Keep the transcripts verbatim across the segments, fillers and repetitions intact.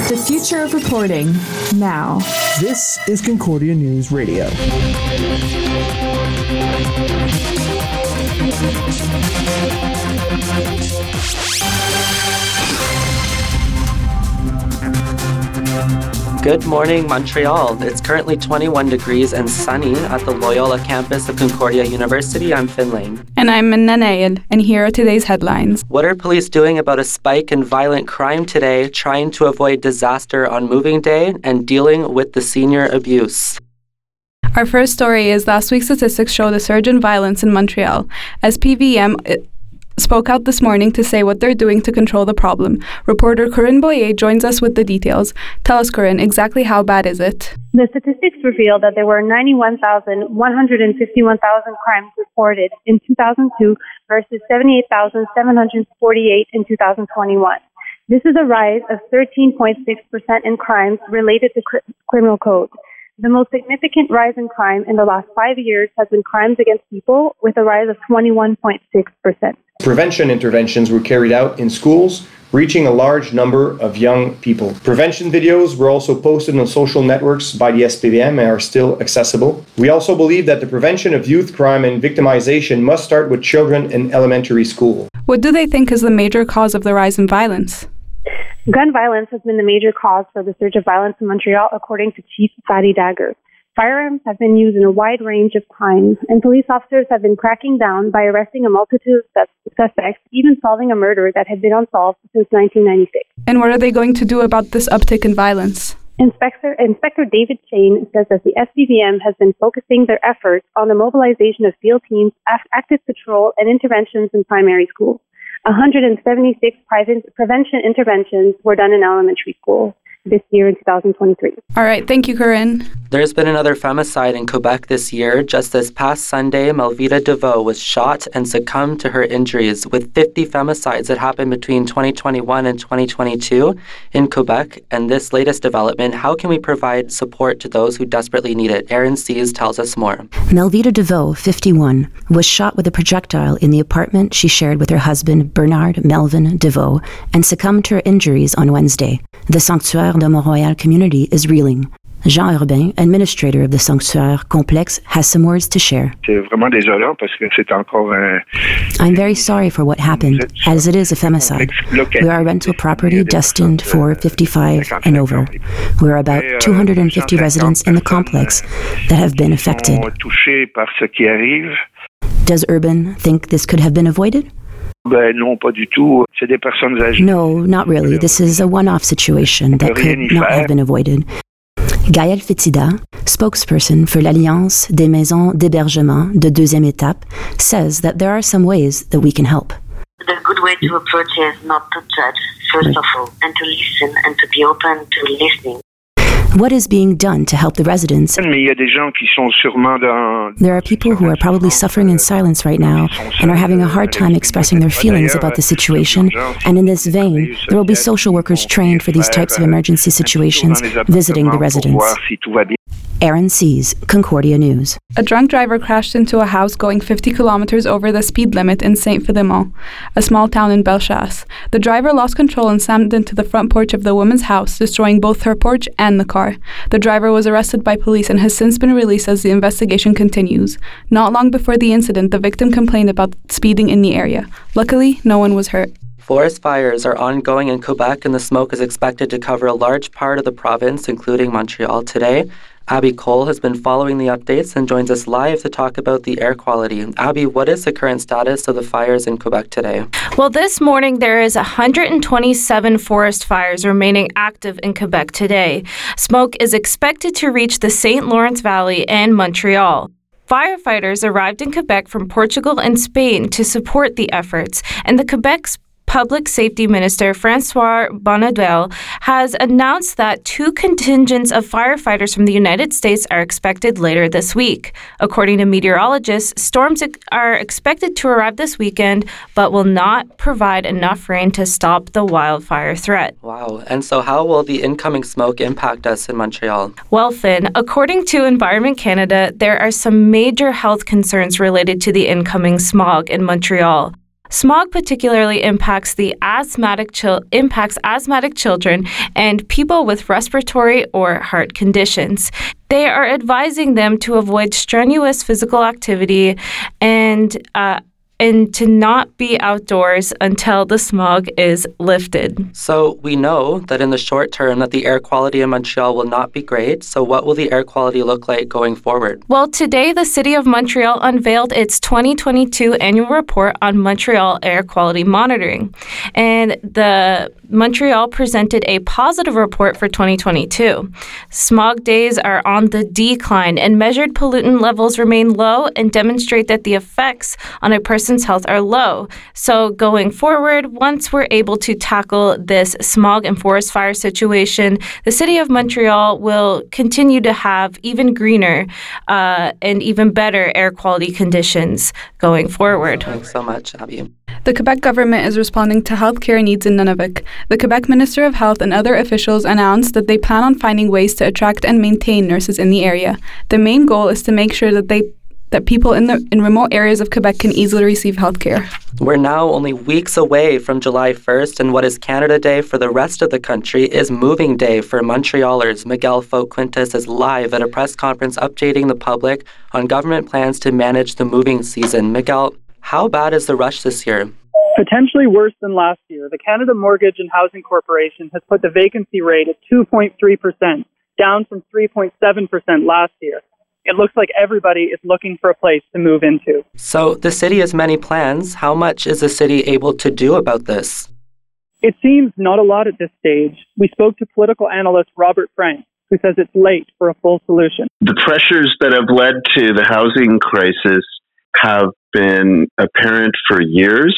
The future of reporting, now. This is Concordia News Radio. Good morning, Montreal. It's currently twenty-one degrees and sunny at the Loyola campus of Concordia University. I'm Finlane. And I'm Nanaid, and here are today's headlines. What are police doing about a spike in violent crime today, trying to avoid disaster on moving day, and dealing with the senior abuse? Our first story is last week's statistics show the surge in violence in Montreal. S P V M spoke out this morning to say what they're doing to control the problem. Reporter Corinne Boyer joins us with the details. Tell us, Corinne, exactly how bad is it? The statistics reveal that there were ninety-one thousand one hundred fifty-one thousand crimes reported in two thousand two versus seventy-eight thousand seven hundred forty-eight in two thousand twenty-one. This is a rise of thirteen point six percent in crimes related to cr- criminal code. The most significant rise in crime in the last five years has been crimes against people, with a rise of twenty-one point six percent. Prevention interventions were carried out in schools, reaching a large number of young people. Prevention videos were also posted on social networks by the S P V M and are still accessible. We also believe that the prevention of youth crime and victimization must start with children in elementary school. What do they think is the major cause of the rise in violence? Gun violence has been the major cause for the surge of violence in Montreal, according to Chief Fatty Dagger. Firearms have been used in a wide range of crimes, and police officers have been cracking down by arresting a multitude of suspects, even solving a murder that had been unsolved since nineteen ninety-six. And what are they going to do about this uptick in violence? Inspector, Inspector David Shane says that the S P V M has been focusing their efforts on the mobilization of field teams, active patrol, and interventions in primary schools. one hundred seventy-six prevention interventions were done in elementary schools this year in two thousand twenty-three. All right, thank you, Corinne. There's been another femicide in Quebec this year. Just this past Sunday, Melvita DeVoe was shot and succumbed to her injuries. With fifty femicides that happened between twenty twenty-one and twenty twenty-two in Quebec, and this latest development, how can we provide support to those who desperately need it? Erin Sees tells us more. Melvita DeVoe, fifty-one, was shot with a projectile in the apartment she shared with her husband, Bernard Melvin DeVoe, and succumbed to her injuries on Wednesday. The Sanctuaire de Mont-Royal community is reeling. Jean Urbain, administrator of the Sanctuaire Complexe, has some words to share. I'm very sorry for what happened, as it is a femicide. We are a rental property destined for fifty-five and over. We are about two hundred fifty residents in the complex that have been affected. Does Urbain think this could have been avoided? No, not really. This is a one-off situation that could not have been avoided. Gaëlle Fetida, spokesperson for l'Alliance des Maisons d'Hébergement de Deuxième Étape, says that there are some ways that we can help. The good way to approach is not to judge, first of all, and to listen and to be open to listening. What is being done to help the residents? There are people who are probably suffering in silence right now and are having a hard time expressing their feelings about the situation. And in this vein, there will be social workers trained for these types of emergency situations visiting the residents. Erin Sees, Concordia News. A drunk driver crashed into a house going fifty kilometers over the speed limit in Saint-Philémon, a small town in Bellechasse. The driver lost control and slammed into the front porch of the woman's house, destroying both her porch and the car. The driver was arrested by police and has since been released as the investigation continues. Not long before the incident, the victim complained about speeding in the area. Luckily, no one was hurt. Forest fires are ongoing in Quebec, and the smoke is expected to cover a large part of the province, including Montreal today. Abby Cole has been following the updates and joins us live to talk about the air quality. Abby, what is the current status of the fires in Quebec today? Well, this morning there is one hundred twenty-seven forest fires remaining active in Quebec today. Smoke is expected to reach the Saint Lawrence Valley and Montreal. Firefighters arrived in Quebec from Portugal and Spain to support the efforts, and the Quebec's Public Safety Minister Francois Bonnardel has announced that two contingents of firefighters from the United States are expected later this week. According to meteorologists, storms are expected to arrive this weekend, but will not provide enough rain to stop the wildfire threat. Wow. And so how will the incoming smoke impact us in Montreal? Well, Finn, according to Environment Canada, there are some major health concerns related to the incoming smog in Montreal. Smog particularly impacts the asthmatic chil- impacts asthmatic children and people with respiratory or heart conditions. They are advising them to avoid strenuous physical activity and uh, and to not be outdoors until the smog is lifted. So we know that in the short term that the air quality in Montreal will not be great. So what will the air quality look like going forward? Well, today the City of Montreal unveiled its twenty twenty-two annual report on Montreal air quality monitoring. And the Montreal presented a positive report for twenty twenty-two. Smog days are on the decline and measured pollutant levels remain low and demonstrate that the effects on a person's health are low. So going forward, once we're able to tackle this smog and forest fire situation, the City of Montreal will continue to have even greener uh, and even better air quality conditions going forward. Thanks so much, Abby. The Quebec government is responding to healthcare needs in Nunavik. The Quebec Minister of Health and other officials announced that they plan on finding ways to attract and maintain nurses in the area. The main goal is to make sure that they that people in the in remote areas of Quebec can easily receive healthcare. We're now only weeks away from July first, and what is Canada Day for the rest of the country is Moving Day for Montrealers. Miguel Folk-Quintas is live at a press conference updating the public on government plans to manage the moving season. Miguel, how bad is the rush this year? Potentially worse than last year. The Canada Mortgage and Housing Corporation has put the vacancy rate at two point three percent, down from three point seven percent last year. It looks like everybody is looking for a place to move into. So the city has many plans. How much is the city able to do about this? It seems not a lot at this stage. We spoke to political analyst Robert Frank, who says it's late for a full solution. The pressures that have led to the housing crisis have been apparent for years,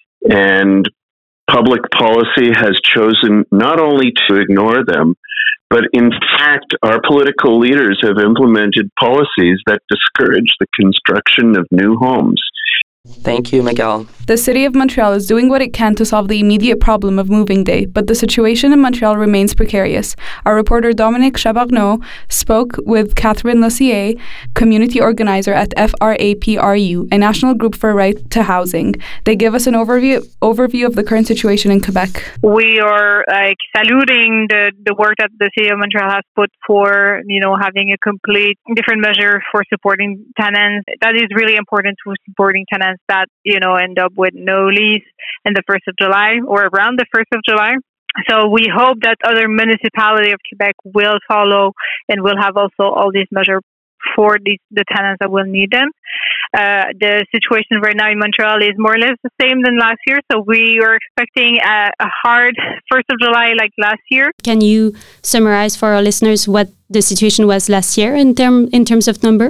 and public policy has chosen not only to ignore them, but in fact, our political leaders have implemented policies that discourage the construction of new homes. Thank you, Miguel. The City of Montreal is doing what it can to solve the immediate problem of moving day, but the situation in Montreal remains precarious. Our reporter Dominique Chabarneau spoke with Catherine Lossier, community organizer at F R A P R U, a national group for right to housing. They give us an overview overview of the current situation in Quebec. We are like saluting the, the work that the City of Montreal has put for, you know, having a complete different measure for supporting tenants. That is really important for supporting tenants that, you know, end up with no lease in the first of July or around the first of July. So we hope that other municipalities of Quebec will follow and will have also all these measures for these, the tenants that will need them. Uh, the situation right now in Montreal is more or less the same than last year. So we are expecting a, a hard first of July like last year. Can you summarize for our listeners what the situation was last year in term in terms of number?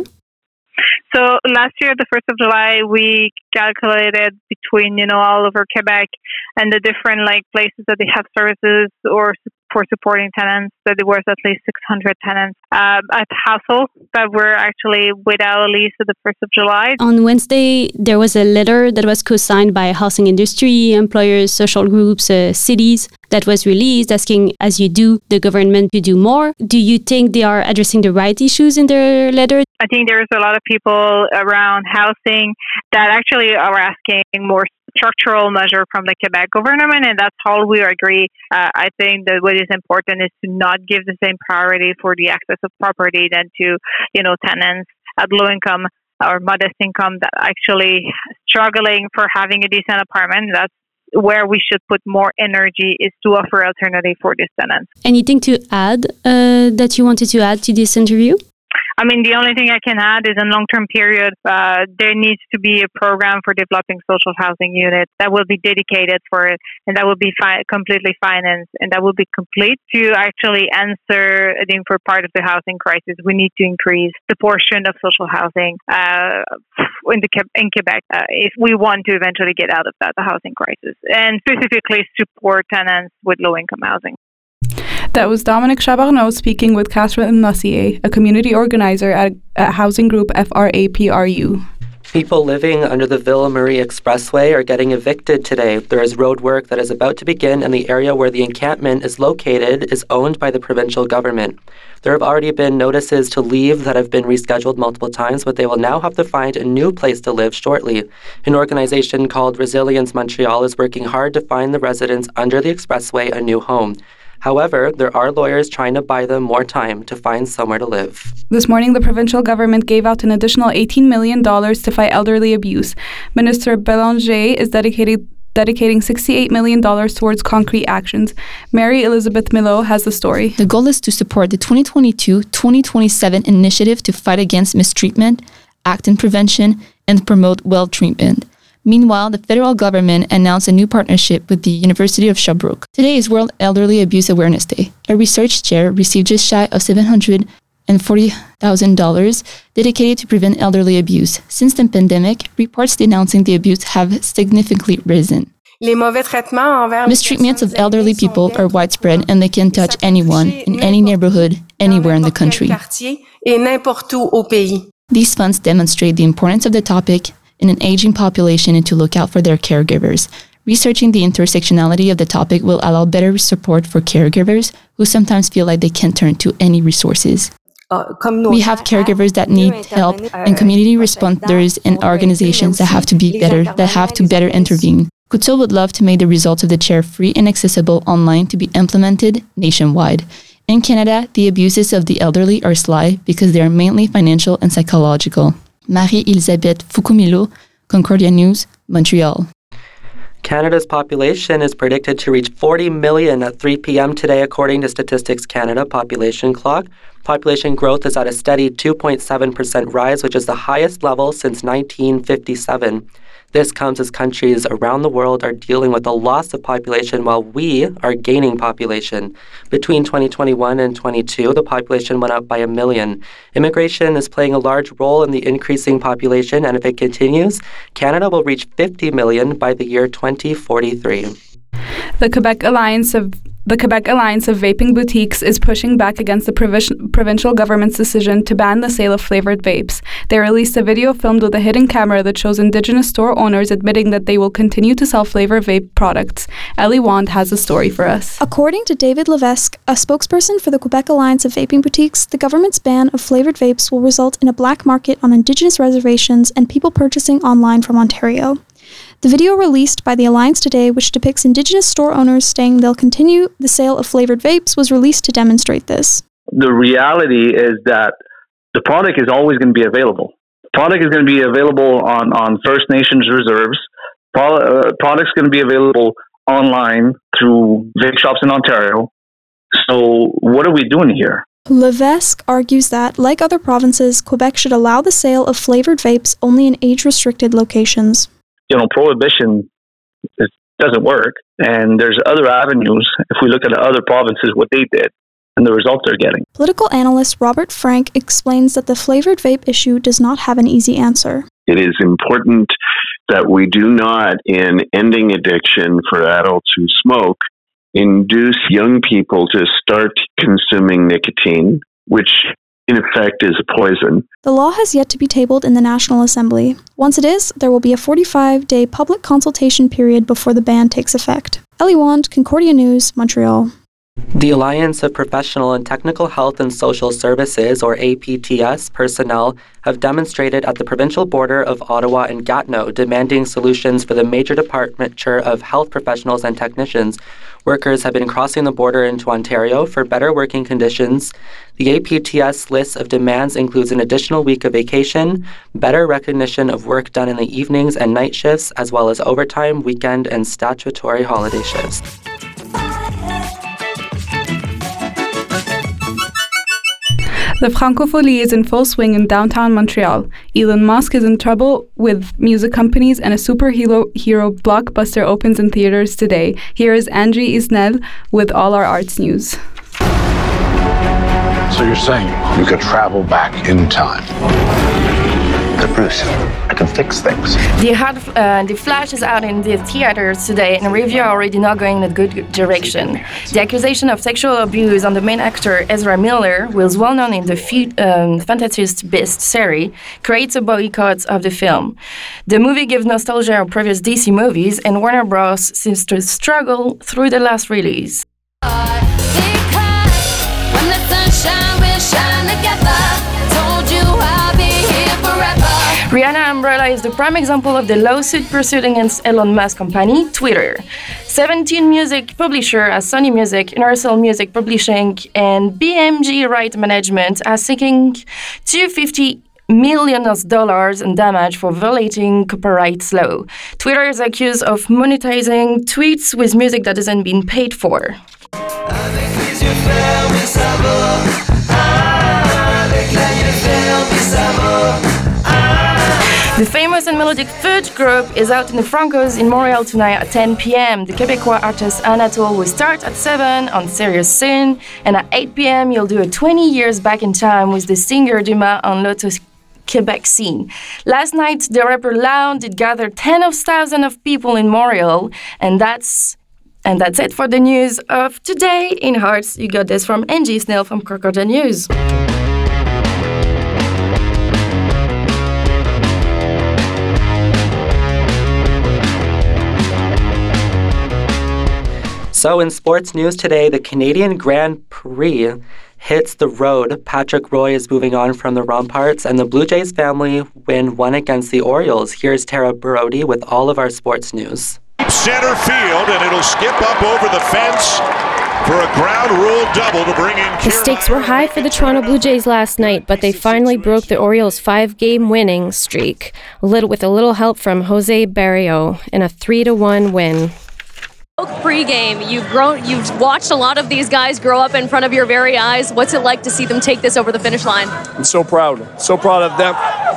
So last year, the first of July, we calculated between, you know, all over Quebec and the different like places that they have services or for supporting tenants, that there was at least six hundred tenants uh, at households that were actually without a lease at the first of July. On Wednesday, there was a letter that was co-signed by housing industry, employers, social groups, uh, cities, that was released asking, as you do, the government to do more. Do you think they are addressing the right issues in their letter? I think there's a lot of people around housing that actually are asking more structural measure from the Quebec government, and that's all we agree. Uh, I think that what is important is to not give the same priority for the access of property than to, you know, tenants at low income or modest income that actually struggling for having a decent apartment. That's where we should put more energy, is to offer alternative for these tenants. Anything to add uh, that you wanted to add to this interview? I mean, the only thing I can add is in long-term period, uh, there needs to be a program for developing social housing units that will be dedicated for it, and that will be fi- completely financed, and that will be complete to actually answer, I think, for part of the housing crisis. We need to increase the portion of social housing uh, in, the, in Quebec uh, if we want to eventually get out of that, the housing crisis, and specifically support tenants with low-income housing. That was Dominique Chabarneau speaking with Catherine Lossier, a community organizer at, at housing group F R A P R U. People living under the Ville-Marie Expressway are getting evicted today. There is road work that is about to begin, and the area where the encampment is located is owned by the provincial government. There have already been notices to leave that have been rescheduled multiple times, but they will now have to find a new place to live shortly. An organization called Resilience Montreal is working hard to find the residents under the expressway a new home. However, there are lawyers trying to buy them more time to find somewhere to live. This morning, the provincial government gave out an additional eighteen million dollars to fight elderly abuse. Minister Bélanger is dedicated, dedicating sixty-eight million dollars towards concrete actions. Mary Elizabeth Milot has the story. The goal is to support the twenty twenty-two twenty twenty-seven initiative to fight against mistreatment, act in prevention, and promote well treatment. Meanwhile, the federal government announced a new partnership with the University of Sherbrooke. Today is World Elderly Abuse Awareness Day. A research chair received just shy of seven hundred forty thousand dollars dedicated to prevent elderly abuse. Since the pandemic, reports denouncing the abuse have significantly risen. Mistreatments of elderly people are widespread and they can touch anyone, in any neighborhood, anywhere in the country. These funds demonstrate the importance of the topic in an aging population and to look out for their caregivers. Researching the intersectionality of the topic will allow better support for caregivers who sometimes feel like they can't turn to any resources. We have caregivers that need help and community responders and organizations that have to be better, that have to better intervene. CUTSO would love to make the results of the chair free and accessible online to be implemented nationwide. In Canada, the abuses of the elderly are sly because they are mainly financial and psychological. Marie-Elisabeth Foucault-Milot, Concordia News, Montreal. Canada's population is predicted to reach forty million at three p.m. today, according to Statistics Canada population clock. Population growth is at a steady two point seven percent rise, which is the highest level since nineteen fifty-seven. This comes as countries around the world are dealing with a loss of population while we are gaining population. Between twenty twenty-one and twenty-two, the population went up by a million. Immigration is playing a large role in the increasing population, and if it continues, Canada will reach fifty million by the year twenty forty-three. The Quebec Alliance of The Quebec Alliance of Vaping Boutiques is pushing back against the provision, provincial government's decision to ban the sale of flavored vapes. They released a video filmed with a hidden camera that shows Indigenous store owners admitting that they will continue to sell flavored vape products. Ellie Wand has a story for us. According to David Levesque, a spokesperson for the Quebec Alliance of Vaping Boutiques, the government's ban of flavored vapes will result in a black market on Indigenous reservations and people purchasing online from Ontario. The video released by the Alliance today, which depicts Indigenous store owners saying they'll continue the sale of flavored vapes, was released to demonstrate this. The reality is that the product is always going to be available. The product is going to be available on, on First Nations reserves. Pro, uh, product's going to be available online through vape shops in Ontario. So what are we doing here? Levesque argues that, like other provinces, Quebec should allow the sale of flavored vapes only in age-restricted locations. You know, prohibition, it doesn't work. And there's other avenues. If we look at other provinces, what they did and the results they're getting. Political analyst Robert Frank explains that the flavored vape issue does not have an easy answer. It is important that we do not, in ending addiction for adults who smoke, induce young people to start consuming nicotine, which in effect is a poison. The law has yet to be tabled in the National Assembly. Once it is, there will be a forty-five day public consultation period before the ban takes effect. Ellie Wand, Concordia News, Montreal. The Alliance of Professional and Technical Health and Social Services, or A P T S, personnel have demonstrated at the provincial border of Ottawa and Gatineau, demanding solutions for the major departure of health professionals and technicians. Workers have been crossing the border into Ontario for better working conditions. The A P T S list of demands includes an additional week of vacation, better recognition of work done in the evenings and night shifts, as well as overtime, weekend, and statutory holiday shifts. The Francophonie is in full swing in downtown Montreal. Elon Musk is in trouble with music companies, and a superhero hero blockbuster opens in theaters today. Here is Angie Isnel with All Our Arts News. So you're saying you could travel back in time to Bruce, I can fix things. The, hard, uh, the Flash is out in the theaters today, and reviews are already not going in a good direction. The accusation of sexual abuse on the main actor Ezra Miller, who is well known in the f- um, Fantastic Beasts series, creates a boycott of the film. The movie gives nostalgia of previous D C movies, and Warner Bros. Seems to struggle through the last release. Rihanna Umbrella is the prime example of the lawsuit pursued against Elon Musk company, Twitter. seventeen music publisher as Sony Music, Universal Music Publishing, and B M G Right Management are seeking two hundred fifty million dollars in damage for violating copyright law. Twitter is accused of monetizing tweets with music that hasn't been paid for. The famous and melodic Fudge group is out in the Francos in Montreal tonight at ten p.m. The Québécois artist Anatole will start at seven on Serious Sin, and at eight p.m. you'll do a twenty years back in time with the singer Dumas on Lotus Quebec scene. Last night, the rapper Loud did gather tens of thousands of people in Montreal, and that's and that's it for the news of today in Hearts. You got this from Angie Snell from Concordia News. So in sports news today, the Canadian Grand Prix hits the road. Patrick Roy is moving on from the Remparts, and the Blue Jays family win one against the Orioles. Here's Tara Brody with all of our sports news. Center field, and it'll skip up over the fence for a ground rule double to bring in. The stakes were high for the Toronto Blue Jays last night, but they finally broke the Orioles' five-game winning streak, a little with a little help from Jose Barrio in a three to one win. Pre-game, you've grown, you've watched a lot of these guys grow up in front of your very eyes. What's it like to see them take this over the finish line? I'm so proud, so proud of them.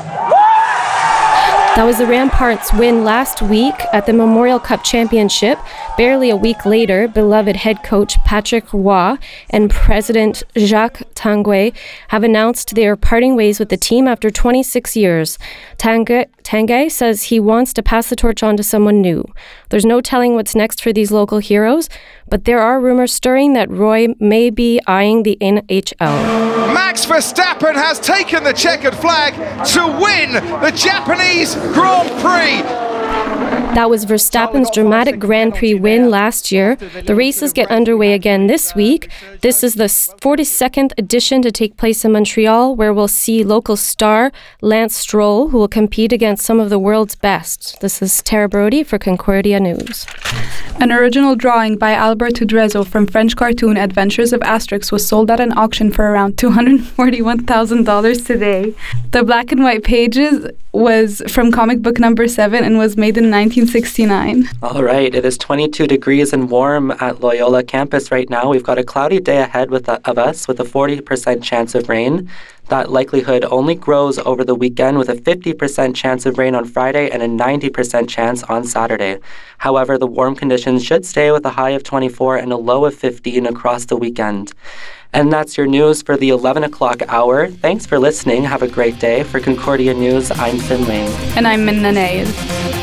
That was the Ramparts' win last week at the Memorial Cup Championship. Barely a week later, beloved head coach Patrick Roy and President Jacques Tanguay have announced they are parting ways with the team after twenty-six years. Tanguay, Tanguay says he wants to pass the torch on to someone new. There's no telling what's next for these local heroes, but there are rumors stirring that Roy may be eyeing the N H L. Max Verstappen has taken the checkered flag to win the Japanese Grand Prix. That was Verstappen's dramatic Grand Prix win last year. The races get underway again this week. This is the forty-second edition to take place in Montreal, where we'll see local star Lance Stroll, who will compete against some of the world's best. This is Tara Brody for Concordia News. An original drawing by Alberto Drezzo from French cartoon Adventures of Asterix was sold at an auction for around two hundred forty-one thousand dollars today. The black and white pages was from comic book number seven and was made in nineteen sixty-nine. All right, it is twenty-two degrees and warm at Loyola campus right now. We've got a cloudy day ahead with uh, of us with a forty percent chance of rain. That likelihood only grows over the weekend with a fifty percent chance of rain on Friday and a ninety percent chance on Saturday. However, the warm conditions should stay with a high of twenty-four and a low of fifteen across the weekend. And that's your news for the eleven o'clock hour. Thanks for listening. Have a great day. For Concordia News, I'm Finn Lane. And I'm Min Nanae.